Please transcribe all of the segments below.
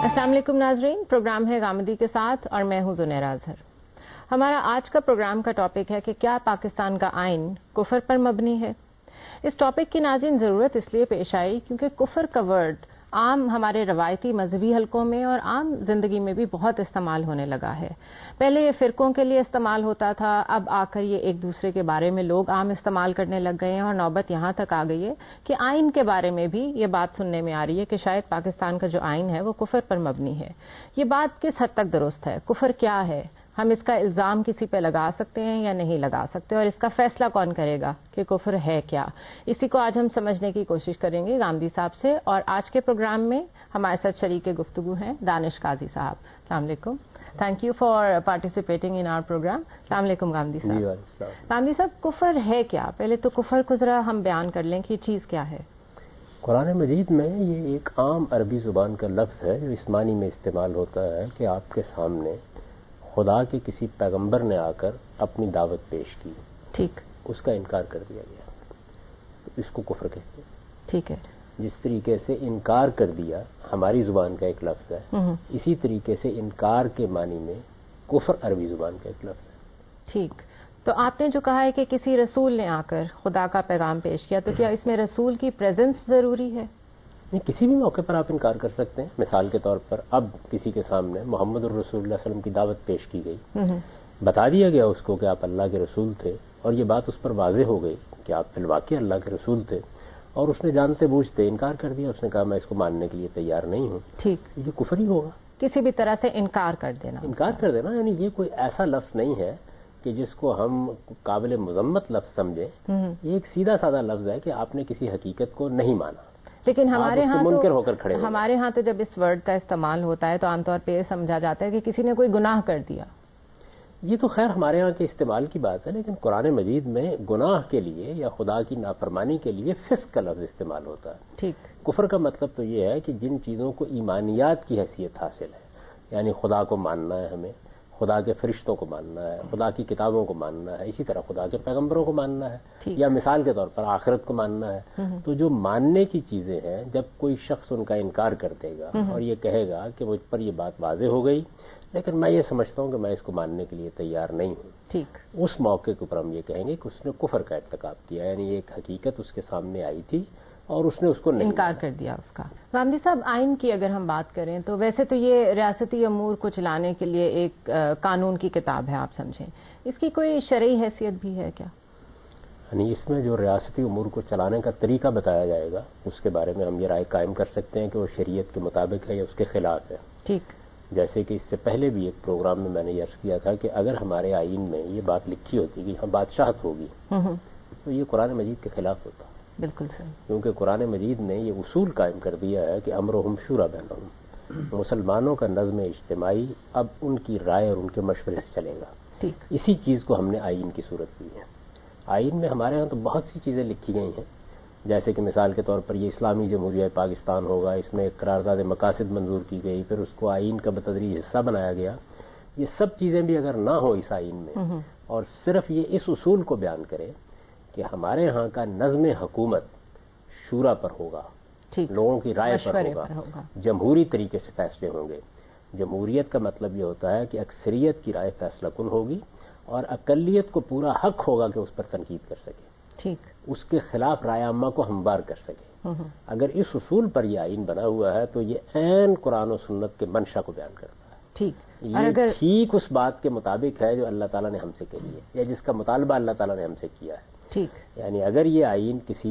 السلام علیکم ناظرین، پروگرام ہے غامدی کے ساتھ اور میں ہوں زنیرہ اظہر۔ ہمارا آج کا پروگرام کا ٹاپک ہے کہ کیا پاکستان کا آئین کفر پر مبنی ہے۔ اس ٹاپک کی ناظرین ضرورت اس لیے پیش آئی کیونکہ کفر کا ورڈ عام ہمارے روایتی مذہبی حلقوں میں اور عام زندگی میں بھی بہت استعمال ہونے لگا ہے۔ پہلے یہ فرقوں کے لیے استعمال ہوتا تھا، اب آ کر یہ ایک دوسرے کے بارے میں لوگ عام استعمال کرنے لگ گئے ہیں اور نوبت یہاں تک آ گئی ہے کہ آئین کے بارے میں بھی یہ بات سننے میں آ رہی ہے کہ شاید پاکستان کا جو آئین ہے وہ کفر پر مبنی ہے۔ یہ بات کس حد تک درست ہے؟ کفر کیا ہے؟ ہم اس کا الزام کسی پہ لگا سکتے ہیں یا نہیں لگا سکتے، اور اس کا فیصلہ کون کرے گا کہ کفر ہے کیا؟ اسی کو آج ہم سمجھنے کی کوشش کریں گے غامدی صاحب سے، اور آج کے پروگرام میں ہمارے ساتھ شریک گفتگو ہیں دانش قاضی صاحب۔ السلام علیکم، thank you for participating in our programme. السلام علیکم غامدی صاحب۔ غامدی صاحب، کفر ہے کیا؟ پہلے تو کفر کو ذرا ہم بیان کر لیں کہ یہ چیز کیا ہے۔ قرآن مجید میں یہ ایک عام عربی زبان کا لفظ ہے جو اس معنی میں استعمال ہوتا ہے کہ آپ کے سامنے خدا کے کسی پیغمبر نے آ کر اپنی دعوت پیش کی، ٹھیک، اس کا انکار کر دیا گیا، تو اس کو کفر کہتے ہیں۔ ٹھیک ہے، جس طریقے سے انکار کر دیا ہماری زبان کا ایک لفظ ہے، اسی طریقے سے انکار کے معنی میں کفر عربی زبان کا ایک لفظ ہے۔ ٹھیک، تو آپ نے جو کہا ہے کہ کسی رسول نے آ کر خدا کا پیغام پیش کیا، تو کیا اس میں رسول کی پریزنس ضروری ہے؟ نہیں، کسی بھی موقع پر آپ انکار کر سکتے ہیں۔ مثال کے طور پر اب کسی کے سامنے محمد الرسول اللہ صلی اللہ علیہ وسلم کی دعوت پیش کی گئی، بتا دیا گیا اس کو کہ آپ اللہ کے رسول تھے، اور یہ بات اس پر واضح ہو گئی کہ آپ فی الواقع اللہ کے رسول تھے، اور اس نے جانتے بوجھتے انکار کر دیا، اس نے کہا میں اس کو ماننے کے لیے تیار نہیں ہوں، ٹھیک، یہ کفر ہی ہوگا۔ کسی بھی طرح سے انکار کر دینا، یعنی یہ کوئی ایسا لفظ نہیں ہے کہ جس کو ہم قابل مذمت لفظ سمجھیں، یہ ایک سیدھا سادہ لفظ ہے کہ آپ نے کسی حقیقت کو نہیں مانا، لیکن ہمارے ہاں تو جب اس ورڈ کا استعمال ہوتا ہے تو عام طور پہ یہ سمجھا جاتا ہے کہ کسی نے کوئی گناہ کر دیا۔ یہ تو خیر ہمارے ہاں کے استعمال کی بات ہے، لیکن قرآن مجید میں گناہ کے لیے یا خدا کی نافرمانی کے لیے فسق کا لفظ استعمال ہوتا ہے۔ ٹھیک، کفر کا مطلب تو یہ ہے کہ جن چیزوں کو ایمانیات کی حیثیت حاصل ہے، یعنی خدا کو ماننا ہے، ہمیں خدا کے فرشتوں کو ماننا ہے، خدا کی کتابوں کو ماننا ہے، اسی طرح خدا کے پیغمبروں کو ماننا ہے، یا مثال کے طور پر آخرت کو ماننا ہے، تو جو ماننے کی چیزیں ہیں جب کوئی شخص ان کا انکار کر دے گا اور یہ کہے گا کہ مجھ پر یہ بات واضح ہو گئی لیکن میں یہ سمجھتا ہوں کہ میں اس کو ماننے کے لیے تیار نہیں ہوں، ٹھیک، اس موقع کے اوپر ہم یہ کہیں گے کہ اس نے کفر کا ارتکاب کیا، یعنی ایک حقیقت اس کے سامنے آئی تھی اور اس نے اس کو انکار کر دیا اس کا۔ غامدی صاحب، آئین کی اگر ہم بات کریں تو ویسے تو یہ ریاستی امور کو چلانے کے لیے ایک قانون کی کتاب ہے، آپ سمجھیں، اس کی کوئی شرعی حیثیت بھی ہے کیا؟ یعنی اس میں جو ریاستی امور کو چلانے کا طریقہ بتایا جائے گا اس کے بارے میں ہم یہ رائے قائم کر سکتے ہیں کہ وہ شریعت کے مطابق ہے یا اس کے خلاف ہے۔ ٹھیک، جیسے کہ اس سے پہلے بھی ایک پروگرام میں نے یہ عرض کیا تھا کہ اگر ہمارے آئین میں یہ بات لکھی ہوتی کہ یہاں بادشاہت ہوگی تو یہ قرآن مجید کے خلاف ہوتا۔ بالکل صحیح، کیونکہ قرآن مجید نے یہ اصول قائم کر دیا ہے کہ امرہم شورا بینہم، مسلمانوں کا نظم اجتماعی اب ان کی رائے اور ان کے مشورے سے چلے گا۔ ٹھیک، اسی چیز کو ہم نے آئین کی صورت دی ہے۔ آئین میں ہمارے ہاں تو بہت سی چیزیں لکھی گئی ہیں، جیسے کہ مثال کے طور پر یہ اسلامی جمہوریہ پاکستان ہوگا، اس میں ایک قرارداد مقاصد منظور کی گئی، پھر اس کو آئین کا بتدریج حصہ بنایا گیا۔ یہ سب چیزیں بھی اگر نہ ہو اس آئین میں اور صرف یہ اس اصول کو بیان کرے کہ ہمارے ہاں کا نظم حکومت شورا پر ہوگا، لوگوں کی رائے پر ہوگا، جمہوری طریقے سے فیصلے ہوں گے۔ جمہوریت کا مطلب یہ ہوتا ہے کہ اکثریت کی رائے فیصلہ کن ہوگی اور اقلیت کو پورا حق ہوگا کہ اس پر تنقید کر سکے، ٹھیک، اس کے خلاف رائے عامہ کو ہموار کر سکے۔ اگر اس اصول پر یہ آئین بنا ہوا ہے تو یہ عین قرآن و سنت کے منشا کو بیان کرتا ہے۔ ٹھیک، یہ ٹھیک اس بات کے مطابق ہے جو اللہ تعالیٰ نے ہم سے کہی ہے یا جس کا مطالبہ اللہ تعالیٰ نے ہم سے کیا ہے۔ ٹھیک، یعنی اگر یہ آئین کسی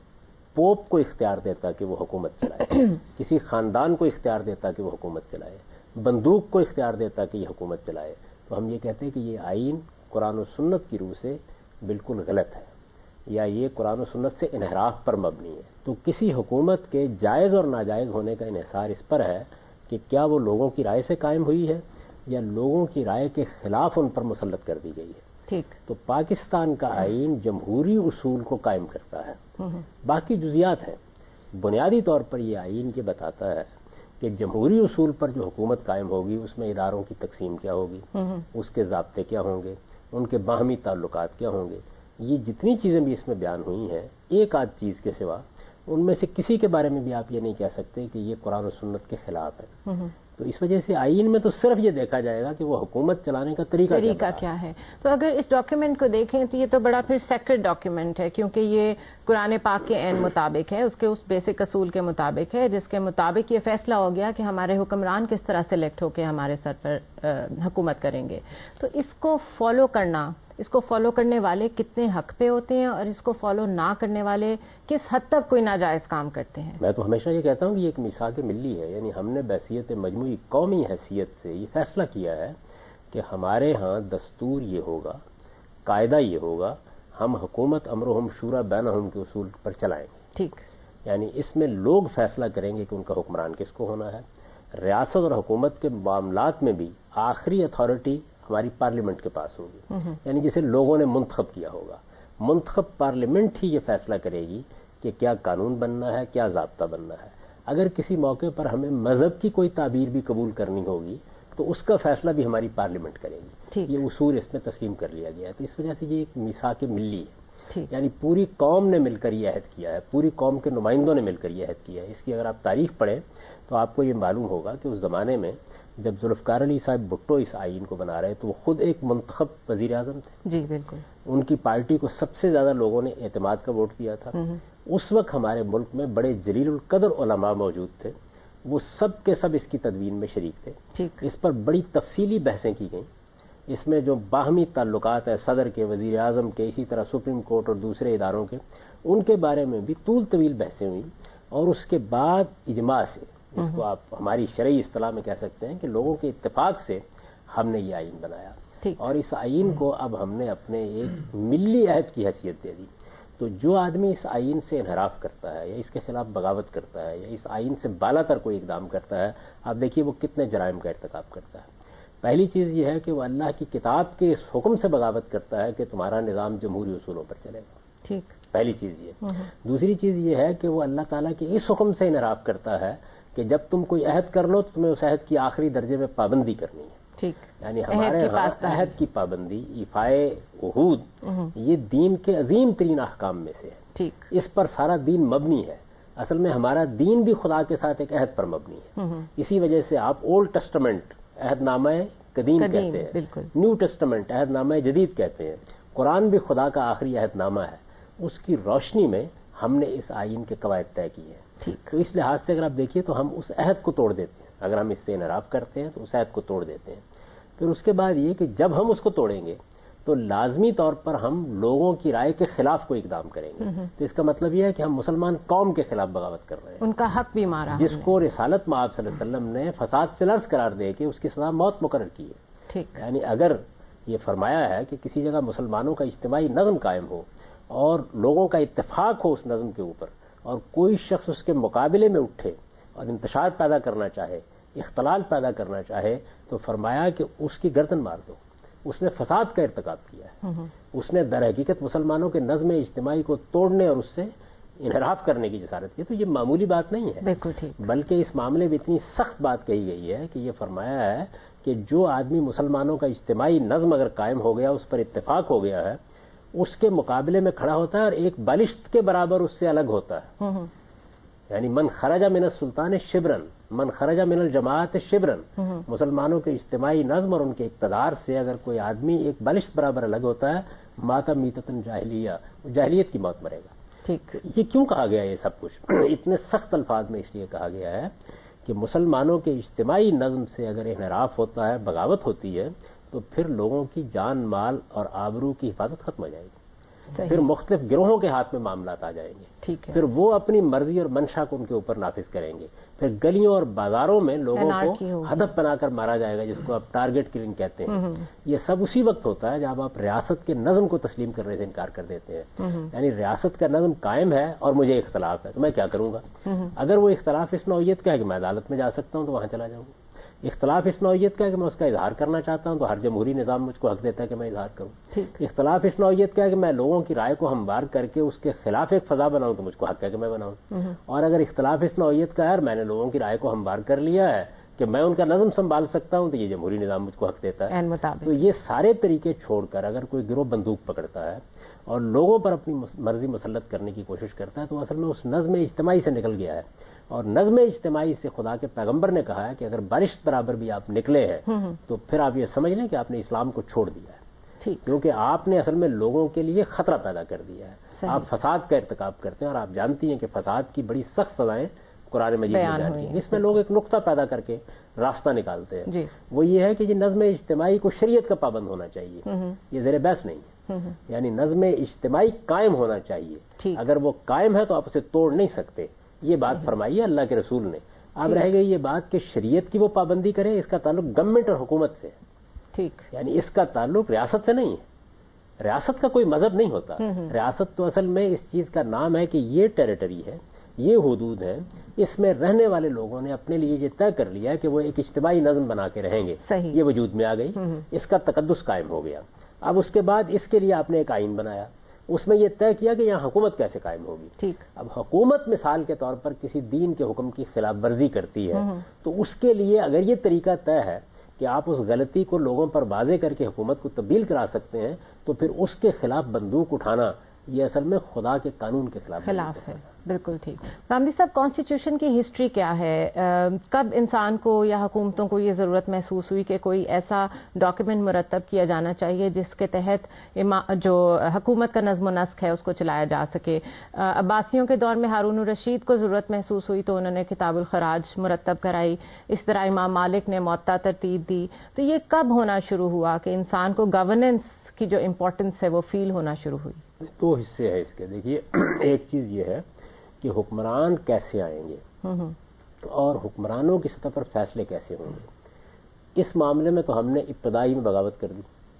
پوپ کو اختیار دیتا کہ وہ حکومت چلائے، کسی خاندان کو اختیار دیتا کہ وہ حکومت چلائے، بندوق کو اختیار دیتا کہ یہ حکومت چلائے، تو ہم یہ کہتے ہیں کہ یہ آئین قرآن و سنت کی روح سے بالکل غلط ہے یا یہ قرآن و سنت سے انحراف پر مبنی ہے۔ تو کسی حکومت کے جائز اور ناجائز ہونے کا انحصار اس پر ہے کہ کیا وہ لوگوں کی رائے سے قائم ہوئی ہے یا لوگوں کی رائے کے خلاف ان پر مسلط کر دی گئی ہے۔ ٹھیک، تو پاکستان کا آئین جمہوری اصول کو قائم کرتا ہے، باقی جزیات ہیں۔ بنیادی طور پر یہ آئین یہ بتاتا ہے کہ جمہوری اصول پر جو حکومت قائم ہوگی اس میں اداروں کی تقسیم کیا ہوگی، اس کے ضابطے کیا ہوں گے، ان کے باہمی تعلقات کیا ہوں گے۔ یہ جتنی چیزیں بھی اس میں بیان ہوئی ہیں ایک آدھ چیز کے سوا ان میں سے کسی کے بارے میں بھی آپ یہ نہیں کہہ سکتے کہ یہ قرآن و سنت کے خلاف ہے. تو اس وجہ سے آئین میں تو صرف یہ دیکھا جائے گا کہ وہ حکومت چلانے کا طریقہ کیا ہے. تو اگر اس ڈاکیومنٹ کو دیکھیں تو یہ تو بڑا پھر سیکرڈ ڈاکیومنٹ ہے، کیونکہ یہ قرآن پاک کے عین مطابق ہے، اس بیسک اصول کے مطابق ہے، جس کے مطابق یہ فیصلہ ہو گیا کہ ہمارے حکمران کس طرح سلیکٹ ہو کے ہمارے سر پر حکومت کریں گے. تو اس کو فالو کرنے والے کتنے حق پہ ہوتے ہیں، اور اس کو فالو نہ کرنے والے کس حد تک کوئی ناجائز کام کرتے ہیں؟ میں تو ہمیشہ یہ کہتا ہوں کہ یہ ایک میثاق ملی ہے، یعنی ہم نے بحیثیت مجموعی قومی حیثیت سے یہ فیصلہ کیا ہے کہ ہمارے ہاں دستور یہ ہوگا، قاعدہ یہ ہوگا، ہم حکومت امرہم شورا بینہم کے اصول پر چلائیں گے. ٹھیک. یعنی اس میں لوگ فیصلہ کریں گے کہ ان کا حکمران کس کو ہونا ہے. ریاست اور حکومت کے معاملات میں بھی آخری اتھارٹی ہماری پارلیمنٹ کے پاس ہوگی، یعنی جسے لوگوں نے منتخب کیا ہوگا. منتخب پارلیمنٹ ہی یہ فیصلہ کرے گی کہ کیا قانون بننا ہے، کیا ضابطہ بننا ہے. اگر کسی موقع پر ہمیں مذہب کی کوئی تعبیر بھی قبول کرنی ہوگی تو اس کا فیصلہ بھی ہماری پارلیمنٹ کرے گی. یہ اصول اس میں تسلیم کر لیا گیا ہے. تو اس وجہ سے یہ ایک میثاق ملی ہے، یعنی پوری قوم نے مل کر یہ عہد کیا ہے، پوری قوم کے نمائندوں نے مل کر یہ عہد کیا ہے. اس کی اگر آپ تاریخ پڑھیں تو آپ کو یہ معلوم ہوگا کہ اس زمانے میں جب ذوالفقار علی صاحب بھٹو اس آئین کو بنا رہے تو وہ خود ایک منتخب وزیر اعظم تھے. جی بالکل. ان کی پارٹی کو سب سے زیادہ لوگوں نے اعتماد کا ووٹ دیا تھا. اس وقت ہمارے ملک میں بڑے جلیل القدر علماء موجود تھے، وہ سب کے سب اس کی تدوین میں شریک تھے. اس پر بڑی تفصیلی بحثیں کی گئیں. اس میں جو باہمی تعلقات ہیں صدر کے، وزیر اعظم کے، اسی طرح سپریم کورٹ اور دوسرے اداروں کے، ان کے بارے میں بھی طول طویل بحثیں ہوئیں. اور اس کے بعد اجماع سے، اس کو آپ ہماری شرعی اصطلاح میں کہہ سکتے ہیں کہ لوگوں کے اتفاق سے ہم نے یہ آئین بنایا. اور اس آئین کو اب ہم نے اپنے ایک ملی عہد کی حیثیت دے دی. تو جو آدمی اس آئین سے انحراف کرتا ہے یا اس کے خلاف بغاوت کرتا ہے یا اس آئین سے بالا تر کوئی اقدام کرتا ہے، آپ دیکھیے وہ کتنے جرائم کا ارتکاب کرتا ہے. پہلی چیز یہ ہے کہ وہ اللہ کی کتاب کے اس حکم سے بغاوت کرتا ہے کہ تمہارا نظام جمہوری اصولوں پر چلے گا. ٹھیک. پہلی چیز یہ. دوسری چیز یہ ہے کہ وہ اللہ تعالیٰ کے اس حکم سے انحراف کرتا ہے کہ جب تم کوئی عہد کر لو تو تمہیں اس عہد کی آخری درجے میں پابندی کرنی ہے. ٹھیک. یعنی ہمارے عہد کی پابندی، ایفائے عہود، یہ دین کے عظیم ترین احکام میں سے ہے. ٹھیک. اس پر سارا دین مبنی ہے. اصل میں ہمارا دین بھی خدا کے ساتھ ایک عہد پر مبنی ہے. اسی وجہ سے آپ اولڈ ٹیسٹمنٹ عہد نامہ قدیم کہتے ہیں، نیو ٹیسٹمنٹ عہد نامہ جدید کہتے ہیں. قرآن بھی خدا کا آخری عہد نامہ ہے. اس کی روشنی میں ہم نے اس آئین کے قواعد طے کیے ہیں. تو اس لحاظ سے اگر آپ دیکھیے تو ہم اس عہد کو توڑ دیتے ہیں. اگر ہم اس سے انحراف کرتے ہیں تو اس عہد کو توڑ دیتے ہیں. پھر اس کے بعد یہ کہ جب ہم اس کو توڑیں گے تو لازمی طور پر ہم لوگوں کی رائے کے خلاف کوئی اقدام کریں گے. تو اس کا مطلب یہ ہے کہ ہم مسلمان قوم کے خلاف بغاوت کر رہے ہیں. ان کا حق بھی مارا، جس کو رسالت میں آپ صلی اللہ علیہ وسلم نے فساد فی الارض قرار دے کے اس کی سزا موت مقرر کی ہے. ٹھیک. یعنی اگر یہ فرمایا ہے کہ کسی جگہ مسلمانوں کا اجتماعی نظم قائم ہو اور لوگوں کا اتفاق ہو اس نظم کے اوپر، اور کوئی شخص اس کے مقابلے میں اٹھے اور انتشار پیدا کرنا چاہے، اختلال پیدا کرنا چاہے، تو فرمایا کہ اس کی گردن مار دو. اس نے فساد کا ارتکاب کیا ہے. اس نے در حقیقت مسلمانوں کے نظم اجتماعی کو توڑنے اور اس سے انحراف کرنے کی جسارت کی. تو یہ معمولی بات نہیں ہے. بالکل ٹھیک. بلکہ اس معاملے میں اتنی سخت بات کہی گئی ہے کہ یہ فرمایا ہے کہ جو آدمی مسلمانوں کا اجتماعی نظم اگر قائم ہو گیا، اس پر اتفاق ہو گیا ہے، اس کے مقابلے میں کھڑا ہوتا ہے اور ایک بالشت کے برابر اس سے الگ ہوتا ہے. یعنی من خرج من السلطان شبرن، من خرج من الجماعت شبرن. مسلمانوں کے اجتماعی نظم اور ان کے اقتدار سے اگر کوئی آدمی ایک بالشت برابر الگ ہوتا ہے، ماتا میتتن جاہلیہ، جاہلیت کی موت مرے گا. ٹھیک. یہ کیوں کہا گیا یہ سب کچھ اتنے سخت الفاظ میں؟ اس لیے کہا گیا ہے کہ مسلمانوں کے اجتماعی نظم سے اگر انحراف ہوتا ہے، بغاوت ہوتی ہے، تو پھر لوگوں کی جان، مال اور آبرو کی حفاظت ختم ہو جائے گی. پھر مختلف گروہوں کے ہاتھ میں معاملات آ جائیں گے. ٹھیک ہے. پھر وہ اپنی مرضی اور منشا کو ان کے اوپر نافذ کریں گے. پھر گلیوں اور بازاروں میں لوگوں کو ہدف بنا کر مارا جائے گا، جس کو آپ ٹارگٹ کلنگ کہتے ہیں. یہ سب اسی وقت ہوتا ہے جب آپ ریاست کے نظم کو تسلیم کرنے سے انکار کر دیتے ہیں. یعنی ریاست کا نظم قائم ہے اور مجھے اختلاف ہے، تو میں کیا کروں گا؟ اگر وہ اختلاف اس نوعیت کا ہے کہ میں عدالت میں جا سکتا ہوں تو وہاں چلا جاؤں گا. اختلاف اس نوعیت کا ہے کہ میں اس کا اظہار کرنا چاہتا ہوں تو ہر جمہوری نظام مجھ کو حق دیتا ہے کہ میں اظہار کروں. اختلاف اس نوعیت کا ہے کہ میں لوگوں کی رائے کو ہموار کر کے اس کے خلاف ایک فضا بناؤں تو مجھ کو حق ہے کہ میں بناؤں. اور اگر اختلاف اس نوعیت کا ہے اور میں نے لوگوں کی رائے کو ہموار کر لیا ہے کہ میں ان کا نظم سنبھال سکتا ہوں تو یہ جمہوری نظام مجھ کو حق دیتا ہے. تو یہ سارے طریقے چھوڑ کر اگر کوئی گروہ بندوق پکڑتا ہے اور لوگوں پر اپنی مرضی مسلط کرنے کی کوشش کرتا ہے تو اصل میں اس نظم اجتماعی سے نکل گیا ہے. اور نظم اجتماعی سے خدا کے پیغمبر نے کہا ہے کہ اگر بارش برابر بھی آپ نکلے ہیں تو پھر آپ یہ سمجھ لیں کہ آپ نے اسلام کو چھوڑ دیا ہے, کیونکہ آپ نے اصل میں لوگوں کے لیے خطرہ پیدا کر دیا ہے. آپ فساد کا ارتکاب کرتے ہیں, اور آپ جانتی ہیں کہ فساد کی بڑی سخت سزائیں قرآن مجید میں بیان کی ہیں. اس میں لوگ ایک نقطہ پیدا کر کے راستہ نکالتے ہیں, وہ یہ ہے کہ یہ نظم اجتماعی کو شریعت کا پابند ہونا چاہیے. یہ زیر بحث نہیں ہے, یعنی نظم اجتماعی قائم ہونا چاہیے. اگر وہ قائم ہے تو آپ اسے توڑ نہیں سکتے. یہ بات فرمائی ہے اللہ کے رسول نے. اب رہ گئی یہ بات کہ شریعت کی وہ پابندی کرے, اس کا تعلق گورنمنٹ اور حکومت سے ہے. یعنی اس کا تعلق ریاست سے نہیں ہے. ریاست کا کوئی مذہب نہیں ہوتا. ریاست تو اصل میں اس چیز کا نام ہے کہ یہ ٹیریٹری ہے, یہ حدود ہیں, اس میں رہنے والے لوگوں نے اپنے لیے یہ طے کر لیا کہ وہ ایک اجتماعی نظم بنا کے رہیں گے. یہ وجود میں آ گئی, اس کا تقدس قائم ہو گیا. اب اس کے بعد اس کے لیے آپ نے ایک آئین بنایا, اس میں یہ طے کیا کہ یہاں حکومت کیسے قائم ہوگی. اب حکومت مثال کے طور پر کسی دین کے حکم کی خلاف ورزی کرتی ہے تو اس کے لیے اگر یہ طریقہ طے ہے کہ آپ اس غلطی کو لوگوں پر واضح کر کے حکومت کو تبدیل کرا سکتے ہیں, تو پھر اس کے خلاف بندوق اٹھانا یہ اصل میں خدا کے قانون کے خلاف ہے. بالکل ٹھیک. گامدی صاحب, کانسٹیٹیوشن کی ہسٹری کیا ہے؟ کب انسان کو یا حکومتوں کو یہ ضرورت محسوس ہوئی کہ کوئی ایسا ڈاکیومنٹ مرتب کیا جانا چاہیے جس کے تحت جو حکومت کا نظم و نسق ہے اس کو چلایا جا سکے؟ عباسیوں کے دور میں ہارون الرشید کو ضرورت محسوس ہوئی تو انہوں نے کتاب الخراج مرتب کرائی. اس طرح امام مالک نے موطا ترتیب دی. تو یہ کب ہونا شروع ہوا کہ انسان کو گورننس کی جو امپورٹنس ہے وہ فیل ہونا شروع ہوئی؟ دو حصے ہیں اس کے. دیکھیے, ایک چیز یہ ہے کہ حکمران کیسے آئیں گے اور حکمرانوں کی سطح پر فیصلے کیسے ہوں گے. اس معاملے میں تو ہم نے ابتدائی میں بغاوت کر دی.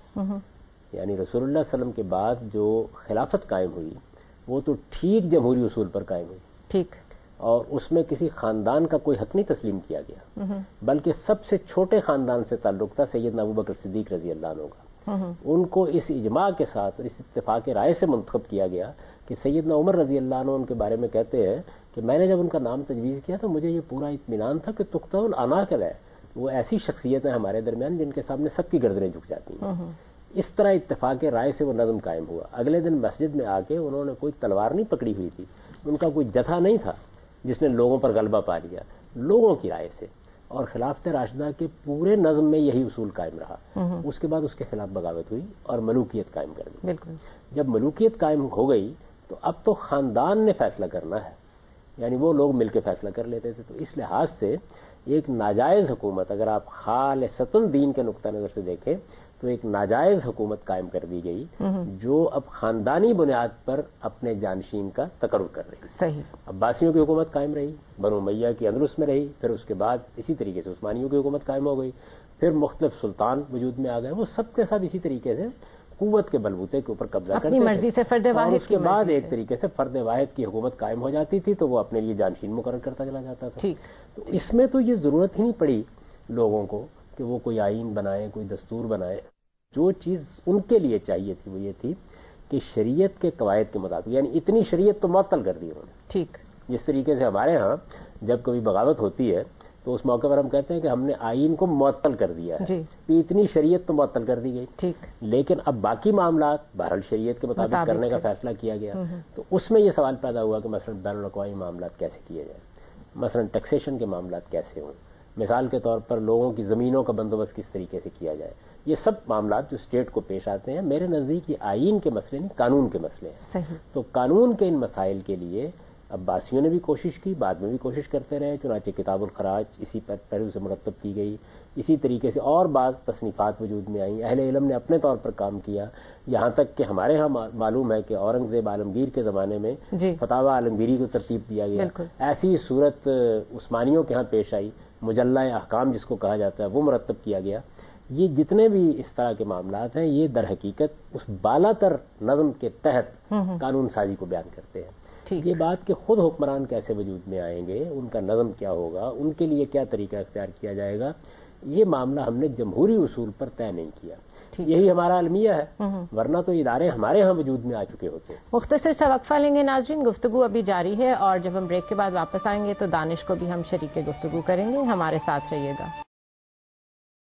یعنی رسول اللہ صلی اللہ علیہ وسلم کے بعد جو خلافت قائم ہوئی وہ تو ٹھیک جمہوری اصول پر قائم ہوئی, اور اس میں کسی خاندان کا کوئی حق نہیں تسلیم کیا گیا, بلکہ سب سے چھوٹے خاندان سے تعلق تھا سیدنا ابوبکر صدیق رضی اللہ عنہ کا. ان کو اس اجماع کے ساتھ اور اس اتفاق رائے سے منتخب کیا گیا کہ سیدنا عمر رضی اللہ عنہ ان کے بارے میں کہتے ہیں کہ میں نے جب ان کا نام تجویز کیا تو مجھے یہ پورا اطمینان تھا کہ تختہ العناقل ہے, وہ ایسی شخصیت ہیں ہمارے درمیان جن کے سامنے سب کی گردنیں جھک جاتی ہیں. اس طرح اتفاق رائے سے وہ نظم قائم ہوا. اگلے دن مسجد میں آ کے انہوں نے کوئی تلوار نہیں پکڑی ہوئی تھی, ان کا کوئی جتھا نہیں تھا جس نے لوگوں پر غلبہ پا لیا. لوگوں کی رائے سے اور خلافت راشدہ کے پورے نظم میں یہی اصول قائم رہا. اس کے بعد اس کے خلاف بغاوت ہوئی اور ملوکیت قائم کر دی. جب ملوکیت قائم ہو گئی تو اب تو خاندان نے فیصلہ کرنا ہے, یعنی وہ لوگ مل کے فیصلہ کر لیتے تھے. تو اس لحاظ سے ایک ناجائز حکومت, اگر آپ خالصتاً دین کے نقطہ نظر سے دیکھیں تو ایک ناجائز حکومت قائم کر دی گئی جو اب خاندانی بنیاد پر اپنے جانشین کا تقرر کر رہی. عباسیوں کی حکومت قائم رہی, بنو امیہ کی اندلس میں رہی, پھر اس کے بعد اسی طریقے سے عثمانیوں کی حکومت قائم ہو گئی, پھر مختلف سلطان وجود میں آ گئے, وہ سب کے ساتھ اسی طریقے سے قوت کے بلبوتے کے اوپر قبضہ کرتے تھے, اور اس کے بعد ایک طریقے سے فرد واحد کی حکومت قائم ہو جاتی تھی تو وہ اپنے لیے جانشین مقرر کرتا چلا جاتا تھا. تو اس میں تو یہ ضرورت ہی نہیں پڑی لوگوں کو کہ وہ کوئی آئین بنائے, کوئی دستور بنائے. جو چیز ان کے لیے چاہیے تھی وہ یہ تھی کہ شریعت کے قواعد کے مطابق, یعنی اتنی شریعت تو معطل کر دی انہوں نے. جس طریقے سے ہمارے ہاں جب کبھی بغاوت ہوتی ہے تو اس موقع پر ہم کہتے ہیں کہ ہم نے آئین کو معطل کر دیا ہے, اتنی شریعت تو معطل کر دی گئی, لیکن اب باقی معاملات بہرحال شریعت کے مطابق کرنے کا فیصلہ کیا گیا. تو اس میں یہ سوال پیدا ہوا کہ مثلا بین الاقوامی معاملات کیسے کیے جائیں, مثلا ٹیکسیشن کے معاملات کیسے ہوں, مثال کے طور پر لوگوں کی زمینوں کا بندوبست کس طریقے سے کیا جائے. یہ سب معاملات جو اسٹیٹ کو پیش آتے ہیں میرے نزدیک یہ آئین کے مسئلے نہیں, قانون کے مسئلے ہیں. تو قانون کے ان مسائل کے لیے عباسیوں نے بھی کوشش کی, بعد میں بھی کوشش کرتے رہے, چنانچہ کتاب الخراج اسی پہلو سے مرتب کی گئی. اسی طریقے سے اور بعض تصنیفات وجود میں آئیں, اہل علم نے اپنے طور پر کام کیا, یہاں تک کہ ہمارے ہاں معلوم ہے کہ اورنگزیب عالمگیر کے زمانے میں فتاوی عالمگیری کو ترتیب دیا گیا. ایسی صورت عثمانیوں کے ہاں پیش آئی, مجلہ احکام جس کو کہا جاتا ہے وہ مرتب کیا گیا. یہ جتنے بھی اس طرح کے معاملات ہیں یہ در حقیقت اس بالا تر نظم کے تحت قانون سازی کو بیان کرتے ہیں. یہ بات کہ خود حکمران کیسے وجود میں آئیں گے, ان کا نظم کیا ہوگا, ان کے لیے کیا طریقہ اختیار کیا جائے گا, یہ معاملہ ہم نے جمہوری اصول پر طے نہیں کیا. یہی ہمارا المیہ ہے, ورنہ تو ادارے ہمارے ہاں وجود میں آ چکے ہوتے. مختصر سا وقفہ لیں گے ناظرین, گفتگو ابھی جاری ہے, اور جب ہم بریک کے بعد واپس آئیں گے تو دانش کو بھی ہم شریک گفتگو کریں گے. ہمارے ساتھ رہیے گا.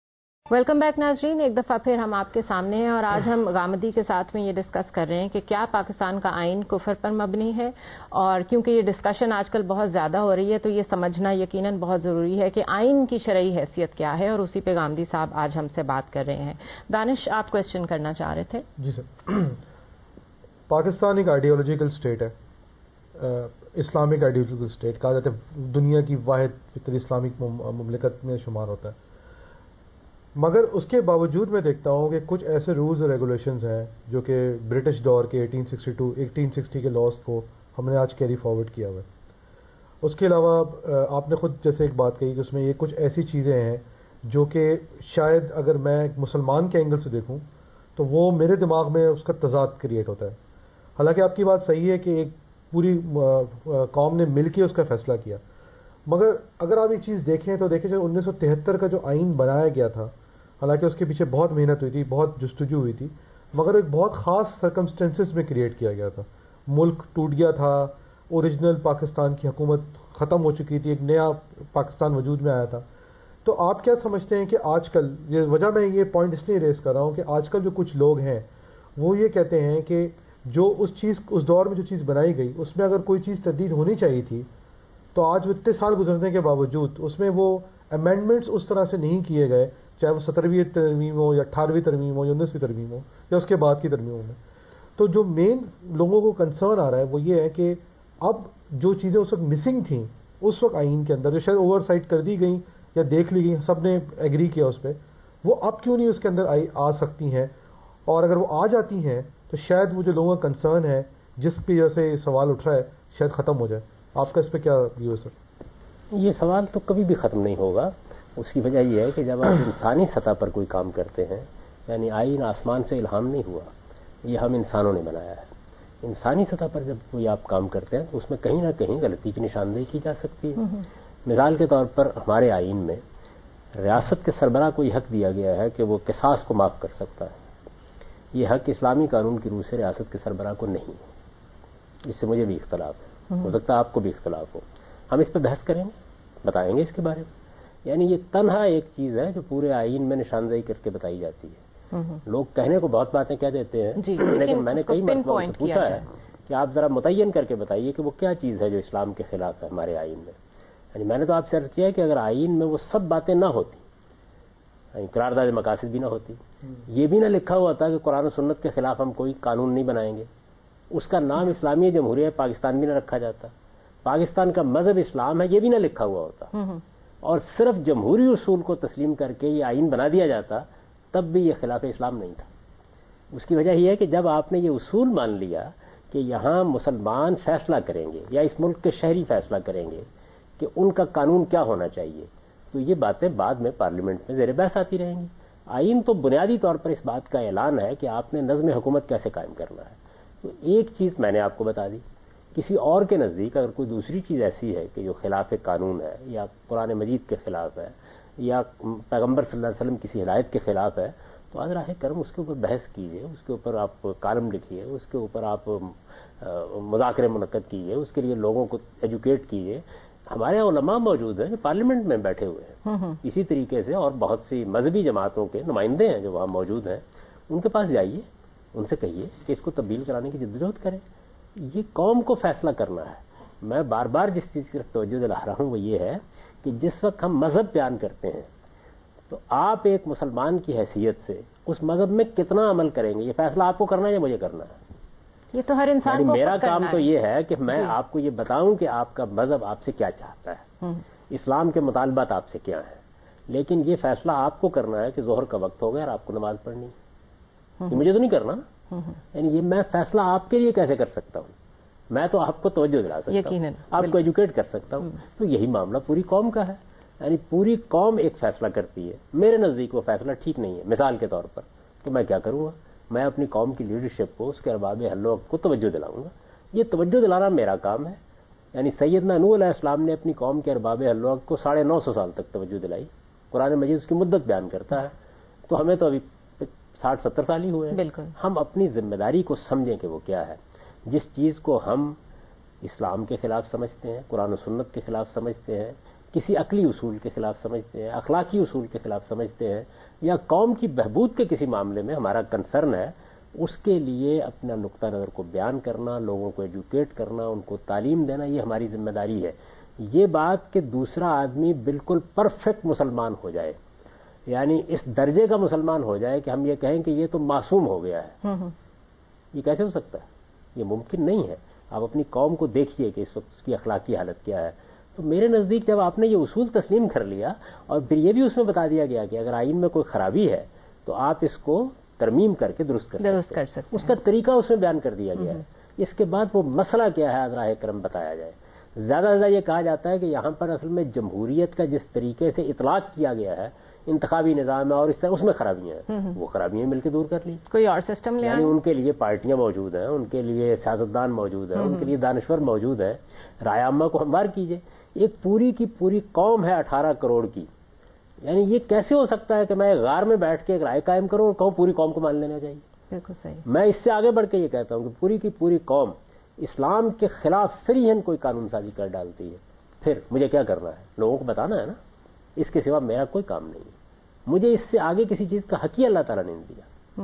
वेलकम बैक नाजरीन, एक दफ़ा फिर हम आपके सामने हैं और आज हम गामदी के साथ में ये डिस्कस कर रहे हैं कि क्या पाकिस्तान का आइन कुफर पर मबनी है। और क्योंकि ये डिस्कशन आजकल बहुत ज़्यादा हो रही है तो ये समझना यकीनन बहुत ज़रूरी है कि आइन की शरई हैसियत क्या है, और उसी पे गामदी साहब आज हमसे बात कर रहे हैं। दानिश, आप क्वेश्चन करना चाह रहे थे? जी सर। पाकिस्तान एक आइडियोलॉजिकल स्टेट है, इस्लामिक आइडियोलॉजिकल स्टेट कहा जाता है, दुनिया की वाहिद इस्लामिक मुमलिकत में शुमार होता है। मगर उसके बावजूद मैं देखता हूँ कि कुछ ऐसे रूल्स और रेगुलेशंस हैं जो कि ब्रिटिश दौर के 1860 के लॉज को हमने आज कैरी फॉरवर्ड किया हुआ है। उसके अलावा आपने खुद जैसे एक बात कही कि उसमें ये कुछ ऐसी चीज़ें हैं जो कि शायद अगर मैं एक मुसलमान के एंगल से देखूं तो वो मेरे दिमाग में उसका तजाद क्रिएट होता है। हालांकि आपकी बात सही है कि एक पूरी कौम ने मिलकर उसका फैसला किया, मगर अगर आप एक चीज़ देखें तो देखें जो 1973 का जो आइन बनाया गया था, हालांकि उसके पीछे बहुत मेहनत हुई थी, बहुत जस्तजू हुई थी, मगर एक बहुत ख़ास सर्कमस्टेंसेस में क्रिएट किया गया था। मुल्क टूट गया था, ओरिजिनल पाकिस्तान की हुकूमत ख़त्म हो चुकी थी, एक नया पाकिस्तान वजूद में आया था। तो आप क्या समझते हैं कि आजकल, ये वजह मैं ये पॉइंट इसलिए रेस कर रहा हूँ कि आजकल जो कुछ लोग हैं वो ये कहते हैं कि जो उस दौर में जो चीज़ बनाई गई उसमें अगर कोई चीज़ तब्दील होनी चाहिए थी तो आज इतने साल गुजरने के बावजूद उसमें वो अमेंडमेंट्स उस तरह से नहीं किए गए, चाहे वो 17वीं तरमीम हो या 18वीं तरमीम हो या 19वीं तरमीम हो या उसके बाद की तरमीमों में। तो जो मेन लोगों को कंसर्न आ रहा है वो ये है कि अब जो चीज़ें उस वक्त मिसिंग थी उस वक्त आइन के अंदर, जो शायद ओवरसाइट कर दी गई या देख ली गई, सब ने एग्री किया उस पर, वो अब क्यों नहीं उसके अंदर आ सकती हैं। और अगर वो आ जाती हैं तो शायद वो जो लोगों का कंसर्न है जिस पे जैसे सवाल उठ रहा है शायद ख़त्म हो जाए। आपका इस पर क्या व्यू है सर? ये सवाल तो कभी भी ख़त्म नहीं होगा। उसकी वजह यह है कि जब आप इंसानी सतह पर कोई काम करते हैं, यानी आइन आसमान से इल्हाम नहीं हुआ, ये हम इंसानों ने बनाया है। इंसानी सतह पर जब कोई आप काम करते हैं तो उसमें कहीं ना कहीं गलती की निशानदेही की जा सकती है। मिसाल के तौर पर हमारे आइन में रियासत के सरबराह को यह हक दिया गया है कि वो किसास को माफ़ कर सकता है। ये हक इस्लामी कानून की रूह से रियासत के सरबराह को नहीं है। इससे मुझे भी इख्तलाफ है, हो सकता है आपको भी इख्तलाफ हो। हम इस पर बहस करेंगे, बताएंगे इसके बारे में। यानी ये तन्हा एक चीज़ है जो पूरे आइन में निशानदेही करके बताई जाती है। लोग कहने को बहुत बातें कह देते हैं, लेकिन मैंने कई मरतबा पूछा है कि आप जरा मुतय्यन करके बताइए कि वो क्या चीज़ है जो इस्लाम के खिलाफ है हमारे आइन में। यानी मैंने तो आपसे अर्ज किया कि अगर आइन में वो सब बातें ना होती, करारदाद मकासद भी ना होती, ये भी ना लिखा हुआ था कि कुरान और सुन्नत के खिलाफ हम कोई कानून नहीं बनाएंगे, उसका नाम इस्लामी जमहूरियत पाकिस्तान भी ना रखा जाता, पाकिस्तान का मजहब इस्लाम है ये भी ना लिखा हुआ होता, और सिर्फ जमहूरी उसूल को तस्लीम करके ये आइन बना दिया जाता, तब भी ये खिलाफ इस्लाम नहीं था। उसकी वजह यह है कि जब आपने ये उसूल मान लिया कि यहां मुसलमान फैसला करेंगे या इस मुल्क के शहरी फैसला करेंगे कि उनका कानून क्या होना चाहिए, तो ये बातें बाद में पार्लियामेंट में ज़ेर बहस आती रहेंगी। आइन तो बुनियादी तौर पर इस बात का ऐलान है कि आपने नज़्म हुकूमत कैसे कायम करना है। तो एक चीज़ मैंने आपको बता दी, किसी और के नज़दीक अगर कोई दूसरी चीज़ ऐसी है कि जो खिलाफ कानून है या कुरान मजीद के खिलाफ है या पैगम्बर सल्लल्लाहु अलैहि वसल्लम किसी हिदायत के खिलाफ है, तो आज राह करम उसके ऊपर बहस कीजिए, उसके ऊपर आप कॉलम लिखिए, उसके ऊपर आप मुज़ाकरे मुनक्कद कीजिए, उसके लिए लोगों को एजुकेट कीजिए। हमारे यहाँ उलमा मौजूद हैं जो पार्लियामेंट में बैठे हुए हैं, इसी तरीके से और बहुत सी मजहबी जमातों के नुमाइंदे हैं जो वहाँ मौजूद हैं, उनके पास जाइए, उनसे कहिए कि इसको तब्दील कराने की जिद्दोजहद करें। ये कौम को फैसला करना है। मैं बार बार जिस चीज़ की तरफ तवज्जो दिला रहा हूँ वो ये है कि जिस वक्त हम मजहब बयान करते हैं तो आप एक मुसलमान की हैसियत से उस मजहब में कितना अमल करेंगे ये फैसला आपको करना है या मुझे करना है। ये तो हर इंसान को मेरा काम तो ये है कि मैं आपको ये बताऊं कि आपका मजहब आपसे क्या चाहता है, इस्लाम के मुतालबात आपसे क्या है, लेकिन ये फैसला आपको करना है कि जोहर का वक्त हो गया और आपको नमाज पढ़नी है। मुझे तो नहीं करना ना, यानी ये मैं फैसला आपके लिए कैसे कर सकता हूँ। मैं तो आपको तवज्जो दिला सकता हूँ, आपको एजुकेट कर सकता हूँ। तो यही मामला पूरी कौम का है, यानी पूरी कौम एक फैसला करती है। मेरे नजदीक वो फैसला ठीक नहीं है। मिसाल के तौर पर कि मैं क्या करूंगा, मैं अपनी कौम की लीडरशिप को, उसके अरबाब हल्लो को तवज्जो दिलाऊंगा। ये तवज्जो दिलाना मेरा काम है। यानी सैयदना नूह अलैहिस्सलाम ने अपनी कौम के अरबाब हल्लो को 950 साल तक तवज्जो दिलाई। कुरान मजीद उसकी मुद्दत बयान करता है। तो हमें तो अभी 60-70 साल ही हुए हैं। हम अपनी जिम्मेदारी को समझें कि वो क्या है। जिस चीज़ को हम इस्लाम के खिलाफ समझते हैं, कुरान और सुन्नत के खिलाफ समझते हैं, کسی عقلی اصول کے خلاف سمجھتے ہیں، اخلاقی اصول کے خلاف سمجھتے ہیں، یا قوم کی بہبود کے کسی معاملے میں ہمارا کنسرن ہے، اس کے لیے اپنا نقطہ نظر کو بیان کرنا، لوگوں کو ایجوکیٹ کرنا، ان کو تعلیم دینا، یہ ہماری ذمہ داری ہے. یہ بات کہ دوسرا آدمی بالکل پرفیکٹ مسلمان ہو جائے، یعنی اس درجے کا مسلمان ہو جائے کہ ہم یہ کہیں کہ یہ تو معصوم ہو گیا ہے، یہ کیسے ہو سکتا ہے؟ یہ ممکن نہیں ہے. آپ اپنی قوم کو دیکھیے کہ اس وقت اس کی اخلاقی حالت کیا ہے. تو میرے نزدیک جب آپ نے یہ اصول تسلیم کر لیا اور پھر یہ بھی اس میں بتا دیا گیا کہ اگر آئین میں کوئی خرابی ہے تو آپ اس کو ترمیم کر کے درست کر سکتے ہیں، اس کا طریقہ اس میں بیان کر دیا گیا ہے. اس کے بعد وہ مسئلہ کیا ہے راہ کرم بتایا جائے. زیادہ سے زیادہ یہ کہا جاتا ہے کہ یہاں پر اصل میں جمہوریت کا جس طریقے سے اطلاق کیا گیا ہے، انتخابی نظام ہے اور اس طرح اس میں خرابیاں ہیں، وہ خرابیاں مل کے دور کر لی. کوئی اور سسٹم لے، یعنی ان کے لیے پارٹیاں موجود ہیں، ان کے لیے سیاستدان موجود ہیں، ان کے لیے دانشور موجود ہیں. رائے عامہ کو ہموار کیجئے. ایک پوری کی پوری قوم ہے 18 کروڑ کی، یعنی یہ کیسے ہو سکتا ہے کہ میں غار میں بیٹھ کے ایک رائے قائم کروں اور کہوں پوری قوم کو مان لینا چاہیے؟ بالکل صحیح. میں اس سے آگے بڑھ کے یہ کہتا ہوں کہ پوری کی پوری قوم اسلام کے خلاف صریحاً کوئی قانون سازی کر ڈالتی ہے، پھر مجھے کیا کرنا ہے؟ لوگوں کو بتانا ہے نا. اس کے سوا میرا کوئی کام نہیں ہے. مجھے اس سے آگے کسی چیز کا حق ہی اللہ تعالیٰ نے نہیں دیا.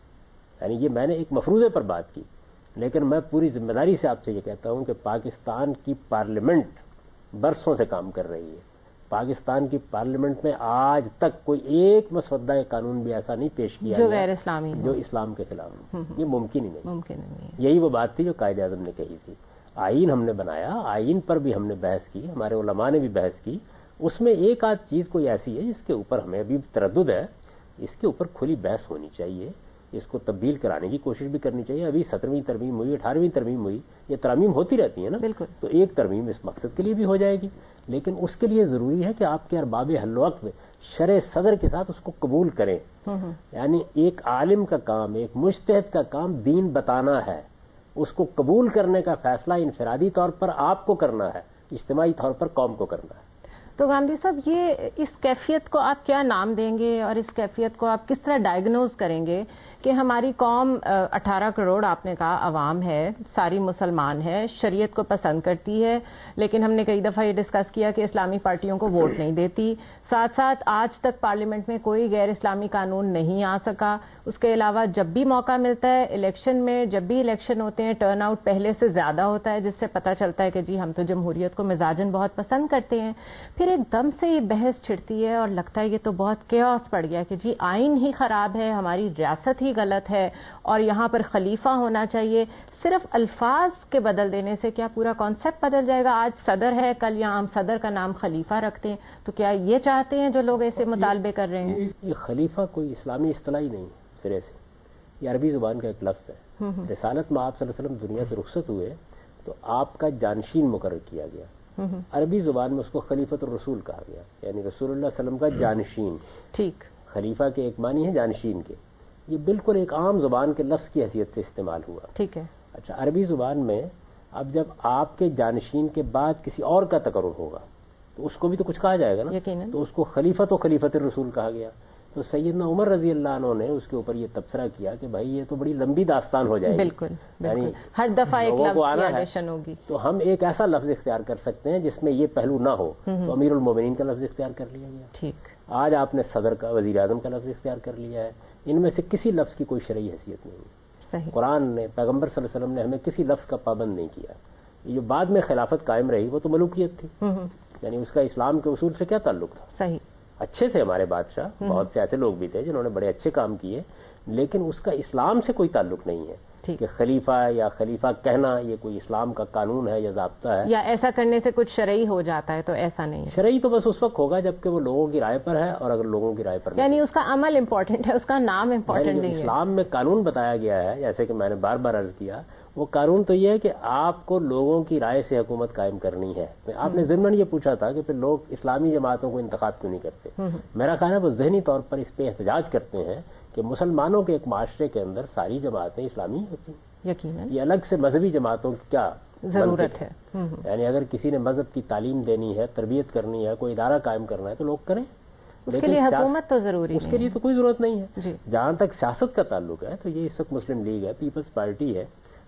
یعنی یہ میں نے ایک مفروضے پر بات کی، لیکن میں پوری ذمہ داری سے آپ سے یہ کہتا ہوں کہ پاکستان کی پارلیمنٹ برسوں سے کام کر رہی ہے. پاکستان کی پارلیمنٹ میں آج تک کوئی ایک مسودہ قانون بھی ایسا نہیں پیش کیا جو غیر اسلامی جو اسلام کے خلاف. یہ ممکن ہی نہیں. ہے. یہی وہ بات تھی جو قائد اعظم نے کہی تھی. آئین ہم نے بنایا، آئین پر بھی ہم نے بحث کی، ہمارے علماء نے بھی بحث کی. اس میں ایک آدھ چیز کوئی ایسی ہے جس کے اوپر ہمیں ابھی تردد ہے، اس کے اوپر کھلی بحث ہونی چاہیے، اس کو تبدیل کرانے کی کوشش بھی کرنی چاہیے. ابھی 17ویں ترمیم ہوئی، 18ویں ترمیم ہوئی، یہ ترامیم ہوتی رہتی ہیں نا. بالکل. تو ایک ترمیم اس مقصد کے لیے بھی ہو جائے گی، لیکن اس کے لیے ضروری ہے کہ آپ کے ارباب حل وقت شرع صدر کے ساتھ اس کو قبول کریں. یعنی ایک عالم کا کام، ایک مجتہد کا کام دین بتانا ہے، اس کو قبول کرنے کا فیصلہ انفرادی طور پر آپ کو کرنا ہے، اجتماعی طور پر قوم کو کرنا ہے. تو گاندھی صاحب، یہ اس کیفیت کو آپ کیا نام دیں گے اور اس کیفیت کو آپ کس طرح ڈائگنوز کریں گے کہ ہماری قوم 18 کروڑ آپ نے کہا عوام ہے، ساری مسلمان ہے، شریعت کو پسند کرتی ہے، لیکن ہم نے کئی دفعہ یہ ڈسکس کیا کہ اسلامی پارٹیوں کو ووٹ نہیں دیتی، ساتھ ساتھ آج تک پارلیمنٹ میں کوئی غیر اسلامی قانون نہیں آ سکا. اس کے علاوہ جب بھی موقع ملتا ہے الیکشن میں، جب بھی الیکشن ہوتے ہیں ٹرن آؤٹ پہلے سے زیادہ ہوتا ہے، جس سے پتہ چلتا ہے کہ جی ہم تو جمہوریت کو مزاجن بہت پسند کرتے ہیں. پھر ایک دم سے یہ بحث چھڑتی ہے اور لگتا ہے یہ تو بہت کیوس پڑ گیا کہ جی آئین ہی خراب ہے، ہماری ریاست ہی غلط ہے اور یہاں پر خلیفہ ہونا چاہیے. صرف الفاظ کے بدل دینے سے کیا پورا کانسیپٹ بدل جائے گا؟ آج صدر ہے، کل یہاں ہم صدر کا نام خلیفہ رکھتے ہیں، تو کیا یہ چاہتے ہیں جو لوگ ایسے مطالبے کر رہے ہیں؟ یہ خلیفہ کوئی اسلامی اصطلاح ہی نہیں سرے سے، یہ عربی زبان کا ایک لفظ ہے. رسالت میں آپ صلی اللہ علیہ وسلم دنیا سے رخصت ہوئے تو آپ کا جانشین مقرر کیا گیا. عربی زبان میں اس کو خلیفۃ الرسول کہا گیا، یعنی رسول اللہ علیہ وسلم کا جانشین. ٹھیک. خلیفہ کے ایک معنی ہے جانشین کے. یہ بالکل ایک عام زبان کے لفظ کی حیثیت سے استعمال ہوا. ٹھیک ہے. اچھا، عربی زبان میں اب جب آپ کے جانشین کے بعد کسی اور کا تقرر ہوگا تو اس کو بھی تو کچھ کہا جائے گا نا. تو اس کو خلیفۃ و خلیفۃ الرسول کہا گیا. تو سیدنا عمر رضی اللہ عنہ نے اس کے اوپر یہ تبصرہ کیا کہ بھائی یہ تو بڑی لمبی داستان ہو جائے گی. بالکل. یعنی ہر دفعہ ایک لفظ کی ایڈیشن ہوگی. تو ہم ایک ایسا لفظ اختیار کر سکتے ہیں جس میں یہ پہلو نہ ہو. تو امیر المومنین کا لفظ اختیار کر لیا گیا. ٹھیک. آج آپ نے صدر کا، وزیر اعظم کا لفظ اختیار کر لیا ہے. ان میں سے کسی لفظ کی کوئی شرعی حیثیت نہیں ہے. قرآن نے، پیغمبر صلی اللہ علیہ وسلم نے ہمیں کسی لفظ کا پابند نہیں کیا. یہ جو بعد میں خلافت قائم رہی وہ تو ملوکیت تھی، یعنی اس کا اسلام کے اصول سے کیا تعلق تھا؟ صحیح. اچھے تھے ہمارے بادشاہ، بہت سے ایسے لوگ بھی تھے جنہوں نے بڑے اچھے کام کیے، لیکن اس کا اسلام سے کوئی تعلق نہیں ہے کہ خلیفہ یا خلیفہ کہنا یہ کوئی اسلام کا قانون ہے یا ضابطہ ہے، یا ایسا کرنے سے کچھ شرعی ہو جاتا ہے. تو ایسا نہیں ہے. شرعی تو بس اس وقت ہوگا جبکہ وہ لوگوں کی رائے پر ہے، اور اگر لوگوں کی رائے پر یعنی اس کا عمل امپورٹنٹ ہے، اس کا نام امپورٹنٹ نہیں ہے. اسلام میں قانون بتایا گیا ہے، جیسے کہ میں نے بار بار عرض کیا، وہ قانون تو یہ ہے کہ آپ کو لوگوں کی رائے سے حکومت قائم کرنی ہے. آپ نے ضمن یہ پوچھا تھا کہ پھر لوگ اسلامی جماعتوں کو انتخاب کیوں نہیں کرتے. میرا خیال ہے وہ ذہنی طور پر اس پہ احتجاج کرتے ہیں کہ مسلمانوں کے ایک معاشرے کے اندر ساری جماعتیں اسلامی ہوتی ہیں. یقیناً یہ الگ سے مذہبی جماعتوں کی کیا ضرورت ہے؟ یعنی اگر کسی نے مذہب کی تعلیم دینی ہے، تربیت کرنی ہے، کوئی ادارہ قائم کرنا ہے تو لوگ کریں. اس کے لیے حکومت تو ضروری اس کے لیے تو کوئی ضرورت نہیں ہے. جی. جہاں تک سیاست کا تعلق ہے تو یہ اس وقت مسلم لیگ ہے، پیپلز پارٹی ہے،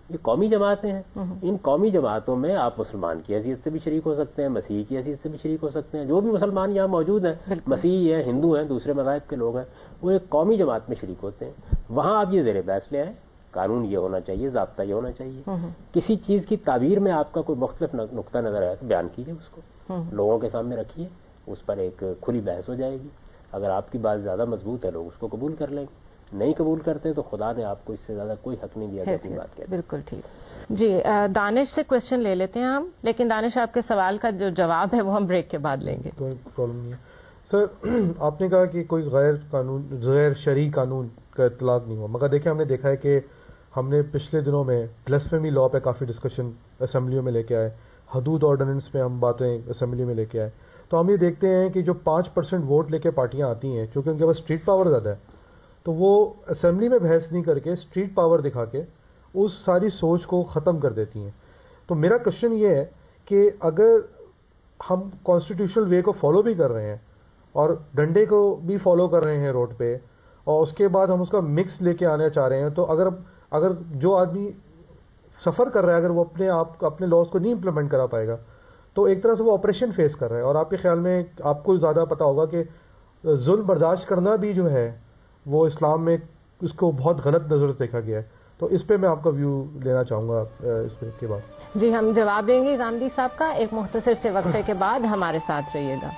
یہ قومی جماعتیں ہیں. ان قومی جماعتوں میں آپ مسلمان کی حیثیت سے بھی شریک ہو سکتے ہیں, مسیحی کی حیثیت سے بھی شریک ہو سکتے ہیں. جو بھی مسلمان یہاں موجود ہیں, مسیحی ہیں, ہندو ہیں, دوسرے مذاہب کے لوگ ہیں, وہ ایک قومی جماعت میں شریک ہوتے ہیں. وہاں آپ یہ زیر بحث لے آئیں, قانون یہ ہونا چاہیے, ضابطہ یہ ہونا چاہیے. کسی چیز کی تعبیر میں آپ کا کوئی مختلف نقطہ نظر آئے تو بیان کیجیے, اس کو لوگوں کے سامنے رکھیے, اس پر ایک کھلی بحث ہو جائے گی. اگر آپ کی بات زیادہ مضبوط ہے لوگ اس کو قبول کر لیں گے, نہیں قبول کرتے تو خدا نے آپ کو اس سے زیادہ کوئی حق نہیں دیا کہ اپنی بات کہتے. بالکل ٹھیک. جی دانش سے کوشچن لے لیتے ہیں ہم, لیکن دانش آپ کے سوال کا جو جواب ہے وہ ہم بریک کے بعد لیں گے. کوئی پرابلم نہیں ہے سر. آپ نے کہا کہ کوئی غیر شرعی قانون کا اطلاق نہیں ہوا, مگر دیکھیں ہم نے دیکھا ہے کہ ہم نے پچھلے دنوں میں بلاسفیمی لا پہ کافی ڈسکشن اسمبلیوں میں لے کے آئے, حدود آرڈیننس پہ ہم باتیں اسمبلی میں لے کے آئے. تو ہم یہ دیکھتے ہیں کہ جو 5% ووٹ لے کے پارٹیاں آتی ہیں, چونکہ ان کے پاس اسٹریٹ پاور زیادہ ہے, تو وہ اسمبلی میں بحث نہیں کر کے اسٹریٹ پاور دکھا کے اس ساری سوچ کو ختم کر دیتی ہیں. تو میرا کوشچن یہ ہے کہ اگر ہم کانسٹیٹیوشنل وے کو فالو بھی کر رہے ہیں اور ڈنڈے کو بھی فالو کر رہے ہیں روڈ پہ, اور اس کے بعد ہم اس کا مکس لے کے آنا چاہ رہے ہیں, تو اگر جو آدمی سفر کر رہا ہے اگر وہ اپنے لاز کو نہیں امپلیمنٹ کرا پائے گا تو ایک طرح سے وہ آپریشن فیس کر رہا ہے. اور آپ کے خیال میں آپ کو زیادہ پتا ہوگا کہ ظلم برداشت کرنا بھی جو ہے وہ اسلام میں اس کو بہت غلط نظر سے دیکھا گیا ہے. تو اس پہ میں آپ کا ویو لینا چاہوں گا اس پہ کے بعد. جی ہم جواب دیں گے غامدی صاحب کا ایک مختصر سے وقفے کے بعد. ہمارے ساتھ رہیے گا.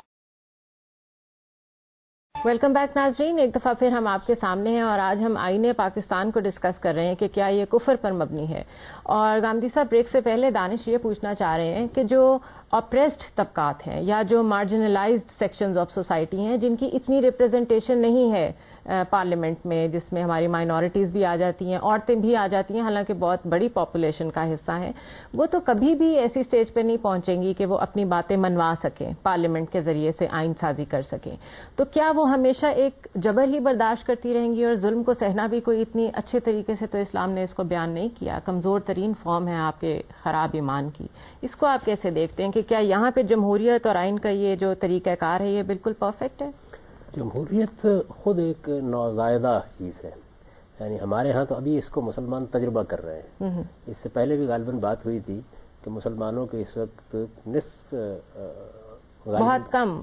ویلکم بیک ناظرین, ایک دفعہ پھر ہم آپ کے سامنے ہیں اور آج ہم آئین پاکستان کو ڈسکس کر رہے ہیں کہ کیا یہ کفر پر مبنی ہے. اور غامدی صاحب بریک سے پہلے دانش یہ پوچھنا چاہ رہے ہیں کہ جو اپریسڈ طبقات ہیں یا جو مارجنلائزڈ سیکشنز آف سوسائٹی ہیں جن کی اتنی ریپرزنٹیشن نہیں ہے پارلیمنٹ میں, جس میں ہماری مائنورٹیز بھی آ جاتی ہیں, عورتیں بھی آ جاتی ہیں, حالانکہ بہت بڑی پاپولیشن کا حصہ ہیں, وہ تو کبھی بھی ایسی سٹیج پہ نہیں پہنچیں گی کہ وہ اپنی باتیں منوا سکیں, پارلیمنٹ کے ذریعے سے آئین سازی کر سکیں. تو کیا وہ ہمیشہ ایک جبر ہی برداشت کرتی رہیں گی, اور ظلم کو سہنا بھی کوئی اتنی اچھے طریقے سے تو اسلام نے اس کو بیان نہیں کیا. کمزور ترین فارم ہے آپ کے خراب ایمان کی. اس کو آپ کیسے دیکھتے ہیں کہ کیا یہاں پہ جمہوریت اور آئین کا یہ جو طریقہ کار ہے یہ بالکل پرفیکٹ ہے؟ جمہوریت خود ایک نوزائیدہ چیز ہے. یعنی ہمارے ہاں تو ابھی اس کو مسلمان تجربہ کر رہے ہیں. اس سے پہلے بھی غالباً بات ہوئی تھی کہ مسلمانوں کے اس وقت نصف بہت کم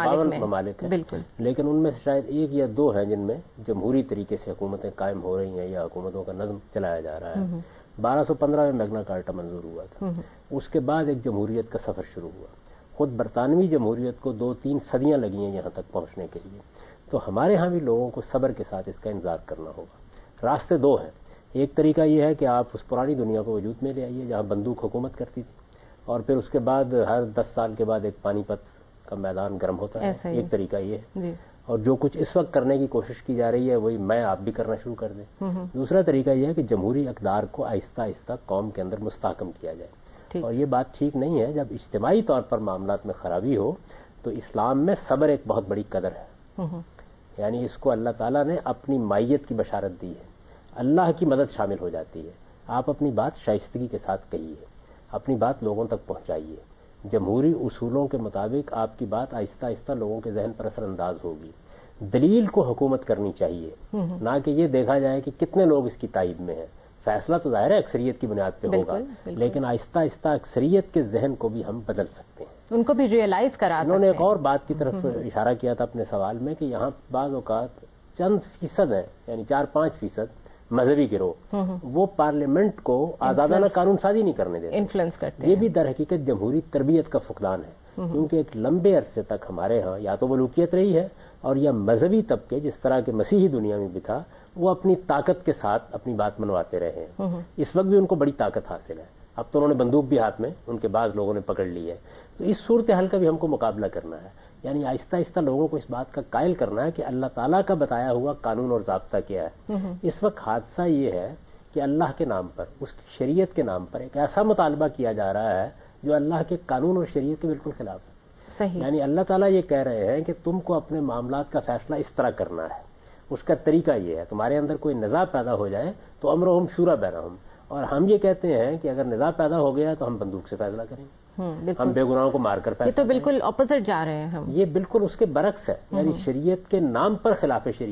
ممالک ہیں, بالکل, لیکن ان میں سے شاید 1 یا 2 ہیں جن میں جمہوری طریقے سے حکومتیں قائم ہو رہی ہیں یا حکومتوں کا نظم چلایا جا رہا ہے. 1215 میں میگنا کارٹا منظور ہوا تھا. اس کے بعد ایک جمہوریت کا سفر شروع ہوا. خود برطانوی جمہوریت کو 2-3 صدیاں لگی ہیں یہاں تک پہنچنے کے لیے. تو ہمارے ہاں بھی لوگوں کو صبر کے ساتھ اس کا انتظار کرنا ہوگا. راستے 2 ہیں. ایک طریقہ یہ ہے کہ آپ اس پرانی دنیا کو وجود میں لے آئیے جہاں بندوق حکومت کرتی تھی, اور پھر اس کے بعد ہر 10 سال کے بعد ایک پانی پت کا میدان گرم ہوتا ہے. ایک طریقہ یہ ہے جی. اور جو کچھ اس وقت کرنے کی کوشش کی جا رہی ہے وہی میں آپ بھی کرنا شروع کر دیں. دوسرا طریقہ یہ ہے کہ جمہوری اقدار کو آہستہ آہستہ قوم کے اندر مستحکم کیا جائے. اور یہ بات ٹھیک نہیں ہے. جب اجتماعی طور پر معاملات میں خرابی ہو تو اسلام میں صبر ایک بہت بڑی قدر ہے. یعنی اس کو اللہ تعالیٰ نے اپنی مائیت کی بشارت دی ہے. اللہ کی مدد شامل ہو جاتی ہے. آپ اپنی بات شائستگی کے ساتھ کہیے, اپنی بات لوگوں تک پہنچائیے. جمہوری اصولوں کے مطابق آپ کی بات آہستہ آہستہ لوگوں کے ذہن پر اثر انداز ہوگی. دلیل کو حکومت کرنی چاہیے, نہ کہ یہ دیکھا جائے کہ کتنے لوگ اس کی تائید میں ہیں. فیصلہ تو ظاہر ہے اکثریت کی بنیاد پہ ہوگا, لیکن آہستہ آہستہ اکثریت کے ذہن کو بھی ہم بدل سکتے ہیں, ان کو بھی ریئلائز کرا سکتے ہیں. انہوں نے ایک اور بات کی طرف اشارہ کیا تھا اپنے سوال میں کہ یہاں بعض اوقات چند فیصد ہیں, یعنی 4-5% مذہبی گروہ, وہ پارلیمنٹ کو آزادانہ قانون سازی نہیں کرنے دیتے, انفلوئنس کرتے. یہ بھی در حقیقت جمہوری تربیت کا فقدان ہے, کیونکہ ایک لمبے عرصے تک ہمارے ہاں یا تو ملوکیت رہی ہے, اور یا مذہبی طبقے جس طرح کے مسیحی دنیا میں بھی تھا وہ اپنی طاقت کے ساتھ اپنی بات منواتے رہے ہیں. اس وقت بھی ان کو بڑی طاقت حاصل ہے. اب تو انہوں نے بندوق بھی ہاتھ میں ان کے بعض لوگوں نے پکڑ لی ہے. تو اس صورتحال کا بھی ہم کو مقابلہ کرنا ہے. یعنی آہستہ آہستہ لوگوں کو اس بات کا قائل کرنا ہے کہ اللہ تعالیٰ کا بتایا ہوا قانون اور ضابطہ کیا ہے. اس وقت حادثہ یہ ہے کہ اللہ کے نام پر, اس کی شریعت کے نام پر ایک ایسا مطالبہ کیا جا رہا ہے جو اللہ کے قانون اور شریعت کے بالکل خلاف ہے. صحیح. یعنی اللہ تعالیٰ یہ کہہ رہے ہیں کہ تم کو اپنے معاملات کا فیصلہ اس طرح کرنا ہے. اس کا طریقہ یہ ہے, تمہارے اندر کوئی نزاع پیدا ہو جائے تو امرہم شورا بینہم, اور ہم یہ کہتے ہیں کہ اگر نزاع پیدا ہو گیا تو ہم بندوق سے فیصلہ کریں گے, ہم بے گناہوں کو مار کر فیصلہ. یہ تو بالکل اپوزٹ جا رہے ہیں ہم. یہ بالکل اس کے برعکس ہے. یعنی شریعت کے نام پر خلاف شریعت,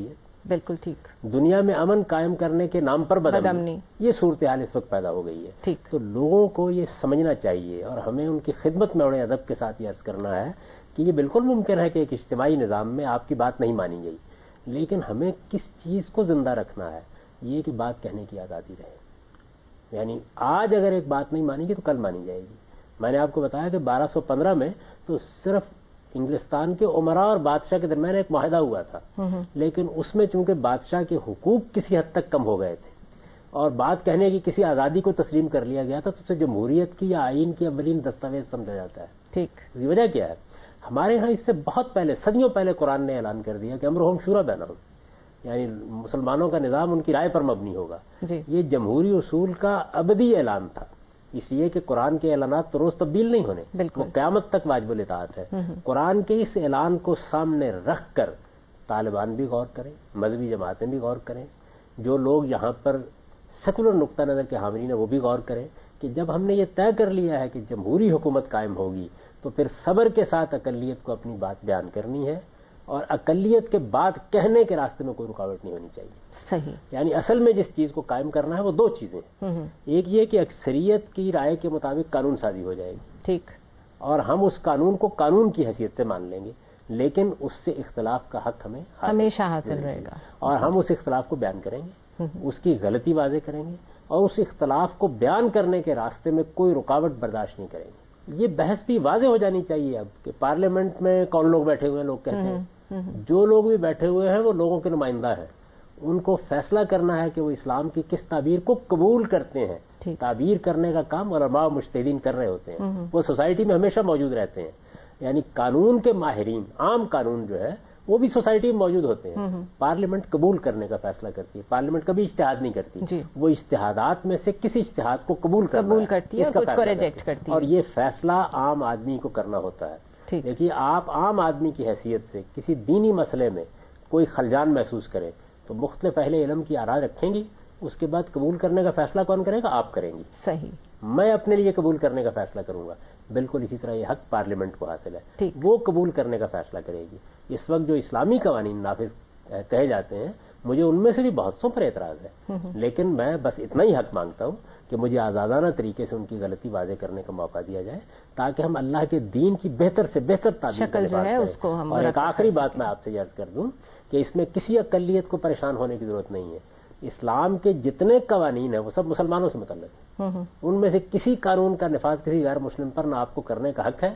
بالکل ٹھیک. دنیا میں امن قائم کرنے کے نام پر بدامنی. یہ صورتحال اس وقت پیدا ہو گئی ہے. ٹھیک. تو لوگوں کو یہ سمجھنا چاہیے اور ہمیں ان کی خدمت میں بڑے ادب کے ساتھ یہ عرض کرنا ہے کہ یہ بالکل ممکن ہے کہ ایک اجتماعی نظام میں آپ کی بات نہیں مانی گئی، لیکن ہمیں کس چیز کو زندہ رکھنا ہے، یہ کہ بات کہنے کی آزادی رہے. یعنی آج اگر ایک بات نہیں مانی گی تو کل مانی جائے گی. میں نے آپ کو بتایا کہ 1215 میں تو صرف انگلستان کے عمراء اور بادشاہ کے درمیان ایک معاہدہ ہوا تھا، لیکن اس میں چونکہ بادشاہ کے حقوق کسی حد تک کم ہو گئے تھے اور بات کہنے کی کسی آزادی کو تسلیم کر لیا گیا تھا، تو اسے جمہوریت کی یا آئین کی اولین دستاویز سمجھا جاتا ہے. ٹھیک. اس کی وجہ کیا ہے؟ ہمارے ہاں اس سے بہت پہلے، صدیوں پہلے قرآن نے اعلان کر دیا کہ امرہم شورا بینہم، یعنی مسلمانوں کا نظام ان کی رائے پر مبنی ہوگا. جی. یہ جمہوری اصول کا ابدی اعلان تھا، اس لیے کہ قرآن کے اعلانات تو روز تبدیل نہیں ہونے، وہ قیامت تک واجب الاطاعت ہے. قرآن کے اس اعلان کو سامنے رکھ کر طالبان بھی غور کریں، مذہبی جماعتیں بھی غور کریں، جو لوگ یہاں پر سیکولر نقطہ نظر کے حاملین ہیں وہ بھی غور کریں کہ جب ہم نے یہ طے کر لیا ہے کہ جمہوری حکومت قائم ہوگی تو پھر صبر کے ساتھ اقلیت کو اپنی بات بیان کرنی ہے اور اقلیت کے بات کہنے کے راستے میں کوئی رکاوٹ نہیں ہونی چاہیے. صحیح. یعنی اصل میں جس چیز کو قائم کرنا ہے وہ دو چیزیں ہیں. ایک یہ کہ اکثریت کی رائے کے مطابق قانون سازی ہو جائے گی. ٹھیک. اور ہم اس قانون کو قانون کی حیثیت سے مان لیں گے، لیکن اس سے اختلاف کا حق ہمیں ہمیشہ حاصل رہے گا اور ہم اس اختلاف کو بیان کریں گے، اس کی غلطی واضح کریں گے اور اس اختلاف کو بیان کرنے کے راستے میں کوئی رکاوٹ برداشت نہیں کریں گے. یہ بحث بھی واضح ہو جانی چاہیے اب کہ پارلیمنٹ میں کون لوگ بیٹھے ہوئے ہیں. لوگ کہتے ہیں جو لوگ بھی بیٹھے ہوئے ہیں وہ لوگوں کے نمائندہ ہیں، ان کو فیصلہ کرنا ہے کہ وہ اسلام کی کس تعبیر کو قبول کرتے ہیں. تعبیر کرنے کا کام علماء و مجتہدین کر رہے ہوتے ہیں، وہ سوسائٹی میں ہمیشہ موجود رہتے ہیں. یعنی قانون کے ماہرین، عام قانون جو ہے وہ بھی سوسائٹی میں موجود ہوتے ہیں. پارلیمنٹ قبول کرنے کا فیصلہ کرتی ہے، پارلیمنٹ کبھی اجتہاد نہیں کرتی. وہ اجتہادات میں سے کسی اجتہاد کو قبول کرتی ہے، کچھ کو ریجیکٹ کرتی ہے، اور یہ فیصلہ عام آدمی کو کرنا ہوتا ہے. دیکھیے، آپ عام آدمی کی حیثیت سے کسی دینی مسئلے میں کوئی خلجان محسوس کریں تو مختلف اہل علم کی آراء رکھیں گی، اس کے بعد قبول کرنے کا فیصلہ کون کرے گا؟ آپ کریں گی. صحیح. میں اپنے لیے قبول کرنے کا فیصلہ کروں گا، بالکل اسی طرح یہ حق پارلیمنٹ کو حاصل ہے، وہ قبول کرنے کا فیصلہ کرے گی. اس وقت جو اسلامی قوانین نافذ کہے جاتے ہیں، مجھے ان میں سے بھی بہت سو پر اعتراض ہے، لیکن میں بس اتنا ہی حق مانگتا ہوں کہ مجھے آزادانہ طریقے سے ان کی غلطی واضح کرنے کا موقع دیا جائے تاکہ ہم اللہ کے دین کی بہتر سے بہتر تعبیر کریں. اور ایک آخری بات میں آپ سے عرض کر دوں کہ اس میں کسی اقلیت کو پریشان ہونے کی ضرورت نہیں ہے. اسلام کے جتنے قوانین ہیں وہ سب مسلمانوں سے متعلق ہیں. ان میں سے کسی قانون کا نفاذ کسی غیر مسلم پر نہ آپ کو کرنے کا حق ہے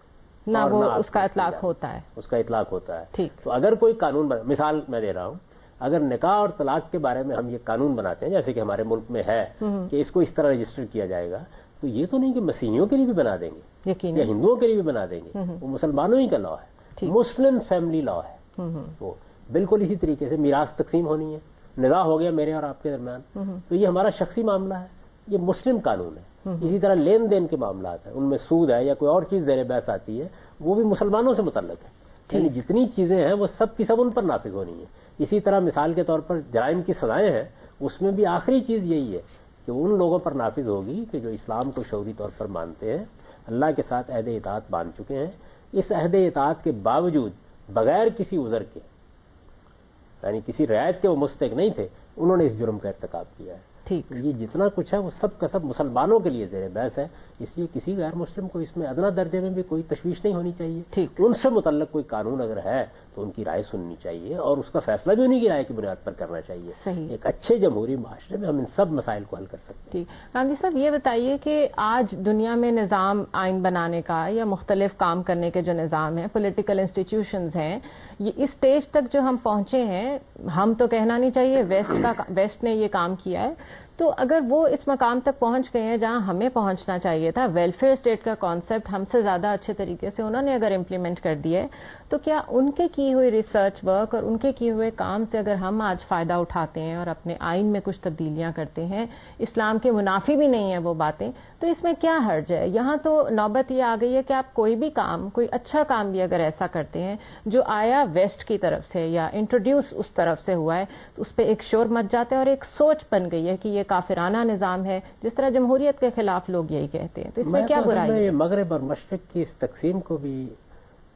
نہ وہ اس کا اطلاق ہوتا ہے. اس کا اطلاق ہوتا ہے. تو اگر کوئی قانون مثال میں دے رہا ہوں، اگر نکاح اور طلاق کے بارے میں ہم یہ قانون بناتے ہیں جیسے کہ ہمارے ملک میں ہے کہ اس کو اس طرح رجسٹر کیا جائے گا، تو یہ تو نہیں کہ مسیحیوں کے لیے بھی بنا دیں گے یا ہندوؤں کے لیے بھی بنا دیں گے. وہ مسلمانوں ہی کا لا ہے، مسلم فیملی لا ہے. وہ بالکل اسی طریقے سے میراث تقسیم ہونی ہے، نکاح ہو گیا میرے اور آپ کے درمیان، تو یہ ہمارا شخصی معاملہ ہے، یہ مسلم قانون ہے. اسی طرح لین دین کے معاملات ہیں، ان میں سود ہے یا کوئی اور چیز زیر بحث آتی ہے، وہ بھی مسلمانوں سے متعلق ہے. یعنی جتنی چیزیں ہیں وہ سب کی سب ان پر نافذ ہونی ہے. اسی طرح مثال کے طور پر جرائم کی سزائیں ہیں، اس میں بھی آخری چیز یہی ہے کہ وہ ان لوگوں پر نافذ ہوگی کہ جو اسلام کو شعوری طور پر مانتے ہیں، اللہ کے ساتھ عہد اطاعت باندھ چکے ہیں، اس عہد اطاعت کے باوجود بغیر کسی عذر کے، یعنی کسی رعایت کے وہ مستحق نہیں تھے، انہوں نے اس جرم کا ارتکاب کیا ہے. یہ جتنا کچھ ہے وہ سب کا سب مسلمانوں کے لیے زیر بحث ہے، اس لیے کسی غیر مسلم کو اس میں ادنا درجے میں بھی کوئی تشویش نہیں ہونی چاہیے. ان سے متعلق کوئی قانون اگر ہے تو ان کی رائے سننی چاہیے اور اس کا فیصلہ بھی انہیں کی رائے کی بنیاد پر کرنا چاہیے. ایک اچھے جمہوری معاشرے میں ہم ان سب مسائل کو حل کر سکتے ہیں. گاندھی صاحب، یہ بتائیے کہ آج دنیا میں نظام آئین بنانے کا یا مختلف کام کرنے کے جو نظام ہیں، پولیٹیکل انسٹیٹیوشنز ہیں، یہ اس اسٹیج تک جو ہم پہنچے ہیں، ہم تو کہنا نہیں چاہیے ویسٹ نے یہ کام کیا ہے، تو اگر وہ اس مقام تک پہنچ گئے ہیں جہاں ہمیں پہنچنا چاہیے تھا، ویلفیئر اسٹیٹ کا کانسیپٹ ہم سے زیادہ اچھے طریقے سے انہوں نے اگر امپلیمنٹ کر دیا ہے، تو کیا ان کے کی ہوئی ریسرچ ورک اور ان کے کیے ہوئے کام سے اگر ہم آج فائدہ اٹھاتے ہیں اور اپنے آئین میں کچھ تبدیلیاں کرتے ہیں، اسلام کے منافی بھی نہیں ہیں وہ باتیں، تو اس میں کیا حرج ہے؟ یہاں تو نوبت یہ آ گئی ہے کہ آپ کوئی بھی کام، کوئی اچھا کام بھی اگر ایسا کرتے ہیں جو آیا ویسٹ کی طرف سے یا انٹروڈیوس اس طرف سے ہوا ہے، تو اس پہ ایک شور مچ جاتا ہے اور ایک سوچ بن گئی ہے کہ یہ کافرانہ نظام ہے، جس طرح جمہوریت کے خلاف لوگ یہی کہتے ہیں. تو اس میں کیا برائی ہے؟ مغرب اور مشرق کی اس تقسیم کو بھی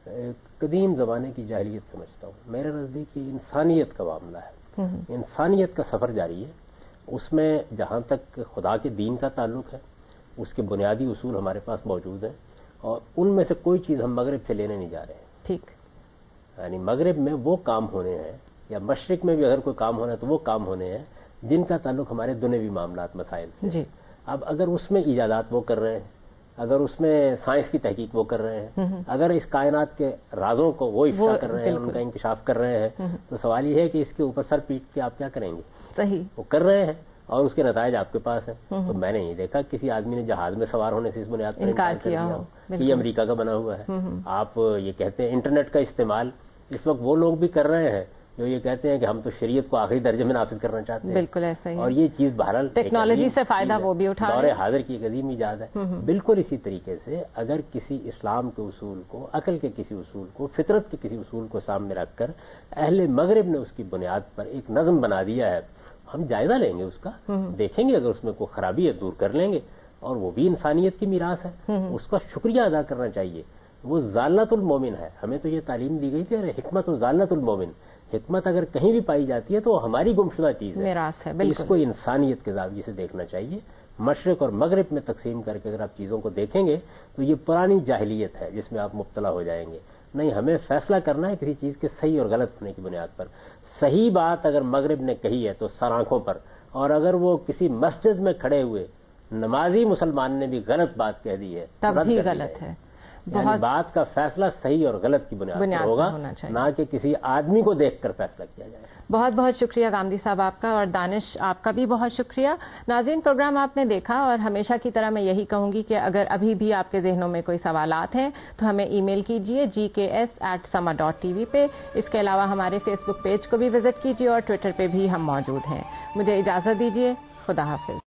قدیم زمانے کی جاہلیت سمجھتا ہوں. میرے نزدیک یہ انسانیت کا معاملہ ہے. انسانیت کا سفر جاری ہے. اس میں جہاں تک خدا کے دین کا تعلق ہے اس کے بنیادی اصول ہمارے پاس موجود ہیں اور ان میں سے کوئی چیز ہم مغرب سے لینے نہیں جا رہے ہیں. ٹھیک. یعنی مغرب میں وہ کام ہونے ہیں یا مشرق میں بھی اگر کوئی کام ہونا ہے تو وہ کام ہونے ہیں جن کا تعلق ہمارے دنیوی معاملات مسائل سے. جی. اب اگر اس میں ایجادات وہ کر رہے ہیں, اگر اس میں سائنس کی تحقیق وہ کر رہے ہیں, اگر اس کائنات کے رازوں کو وہ افشا کر رہے ہیں, ان کا انکشاف کر رہے ہیں, تو سوال یہ ہے کہ اس کے اوپر سر پیٹ کے آپ کیا کریں گے؟ صحیح. وہ کر رہے ہیں اور اس کے نتائج آپ کے پاس ہیں. تو میں نے نہیں دیکھا کسی آدمی نے جہاز میں سوار ہونے سے اس بنیاد پر انکار کر دیا ہو کہ یہ امریکہ کا بنا ہوا ہے. آپ یہ کہتے ہیں انٹرنیٹ کا استعمال اس وقت وہ لوگ بھی کر رہے ہیں جو یہ کہتے ہیں کہ ہم تو شریعت کو آخری درجے میں نافذ کرنا چاہتے ہیں. بالکل ایسا ہی. اور یہ چیز بہرحال ٹیکنالوجی سے فائدہ وہ بھی اٹھا رہے ہیں. دور حاضر کی ایک عظیم ایجاد ہے. بالکل اسی طریقے سے اگر کسی اسلام کے اصول کو, عقل کے کسی اصول کو, فطرت کے کسی اصول کو سامنے رکھ کر اہل مغرب نے اس کی بنیاد پر ایک نظم بنا دیا ہے, ہم جائزہ لیں گے اس کا, دیکھیں گے اگر اس میں کوئی خرابی ہے دور کر لیں گے. اور وہ بھی انسانیت کی میراث ہے, اس کا شکریہ ادا کرنا چاہیے. وہ ضالۃ المومن ہے. ہمیں تو یہ تعلیم دی گئی تھی حکمت و ضالۃ المومن. حکمت اگر کہیں بھی پائی جاتی ہے تو وہ ہماری گمشدہ چیز ہے, میراث ہے. اس کو انسانیت کے زاویے سے دیکھنا چاہیے. مشرق اور مغرب میں تقسیم کر کے اگر آپ چیزوں کو دیکھیں گے تو یہ پرانی جاہلیت ہے جس میں آپ مبتلا ہو جائیں گے. نہیں, ہمیں فیصلہ کرنا ہے کسی چیز کے صحیح اور غلط ہونے کی بنیاد پر. صحیح بات اگر مغرب نے کہی ہے تو سر آنکھوں پر, اور اگر وہ کسی مسجد میں کھڑے ہوئے نمازی مسلمان نے بھی غلط بات کہہ دی ہے تب بھی غلط ہے. یعنی بات کا فیصلہ صحیح اور غلط کی بنیاد پر ہوگا, نہ کہ کسی آدمی کو دیکھ کر فیصلہ کیا جائے. بہت بہت شکریہ غامدی صاحب آپ کا, اور دانش آپ کا بھی بہت شکریہ. ناظرین, پروگرام آپ نے دیکھا, اور ہمیشہ کی طرح میں یہی کہوں گی کہ اگر ابھی بھی آپ کے ذہنوں میں کوئی سوالات ہیں تو ہمیں ای میل کیجیے gks@sama.tv پہ. اس کے علاوہ ہمارے فیس بک پیج کو بھی وزٹ کیجیے اور ٹویٹر پہ بھی ہم موجود ہیں. مجھے اجازت دیجیے. خدا حافظ.